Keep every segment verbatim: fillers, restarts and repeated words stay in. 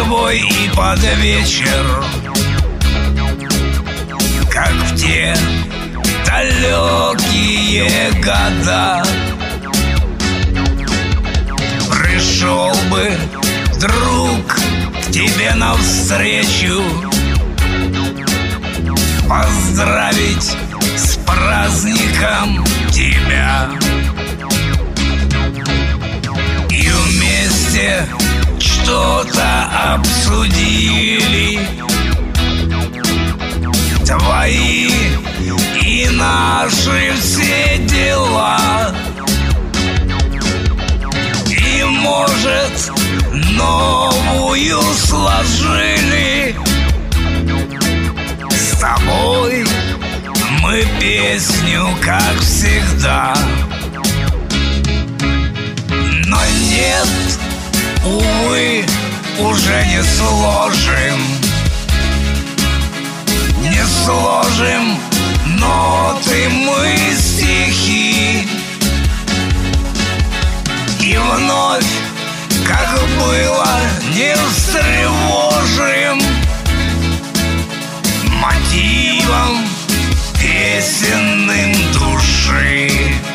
твой и под вечер, как в те далекие года, пришел бы друг к тебе навстречу, поздравить с праздником тебя, и вместе что-то обсудили, твои и наши все дела. И, может, новую сложили с тобой мы песню, как всегда. Но нет, увы, уже не сложим, не сложим ноты мы, стихи, и вновь, как было, не встревожим мотивом песенным души.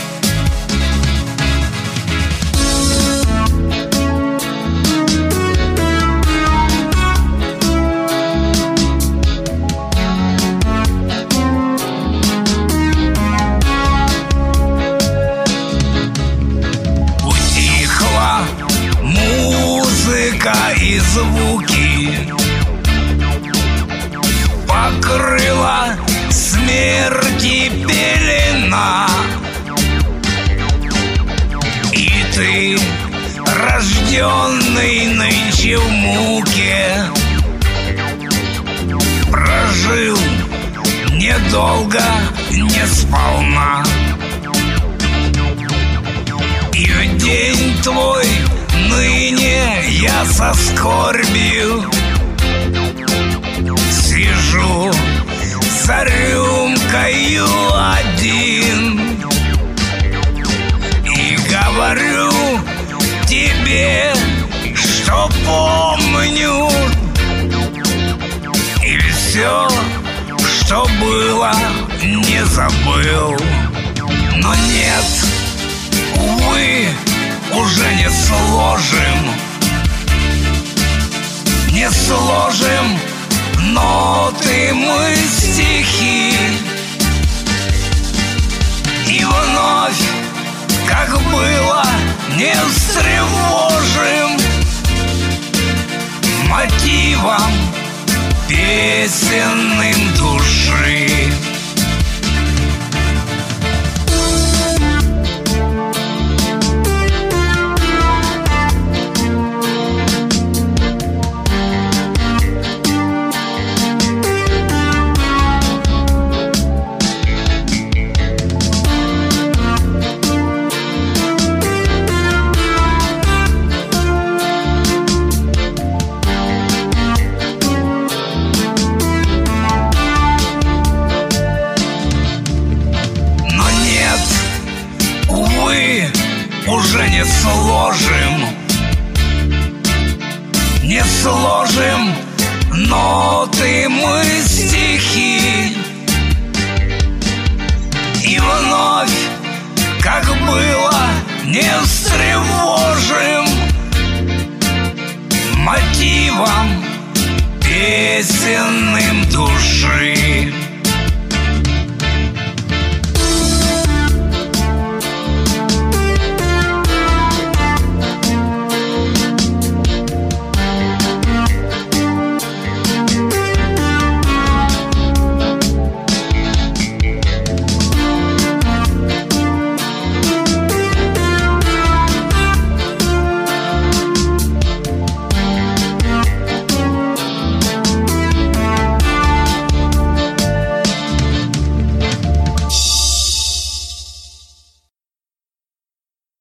И звуки покрыла смерти пелена, и ты, рожденный нынче в муке, прожил недолго, не сполна, и в день твой ныне я со скорбью сижу за рюмкою один и говорю тебе, что помню, и все, что было, не забыл. Но нет, увы, уже не сложим, не сложим ноты мы, стихи, и вновь, как было, не встревожим мотивом песенным души. Уже не сложим, не сложим ноты мы, стихи, и вновь, как было, не встревожим мотивом песен